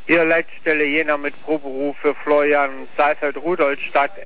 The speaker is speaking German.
Ihr Leitstelle Jena mit Proberuf für Florian Saalfeld-Rudolstadt